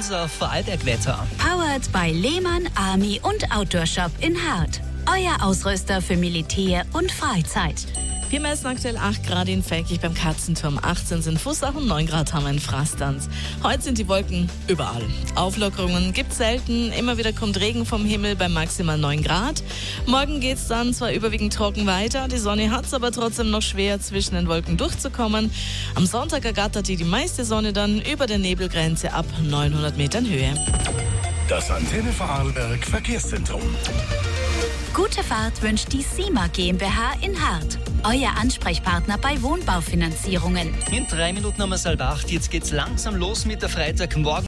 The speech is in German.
unser Vorarlberg-Wetter. Powered by Lehmann, Army und Outdoor Shop in Hart. Euer Ausrüster für Militär und Freizeit. Wir messen aktuell 8 Grad in Feldkirch beim Katzenturm, 18 sind Fussach und 9 Grad haben wir in Frastanz. Heute sind die Wolken überall. Auflockerungen gibt's selten, immer wieder kommt Regen vom Himmel bei maximal 9 Grad. Morgen geht's dann zwar überwiegend trocken weiter, die Sonne hat's aber trotzdem noch schwer zwischen den Wolken durchzukommen. Am Sonntag ergattert die meiste Sonne dann über der Nebelgrenze ab 900 Metern Höhe. Das Antenne Vorarlberg Verkehrszentrum. Gute Fahrt wünscht die SIMA GmbH in Hart. Euer Ansprechpartner bei Wohnbaufinanzierungen. In 3 Minuten haben wir es 7:30. Jetzt geht's langsam los mit der Freitagmorgen.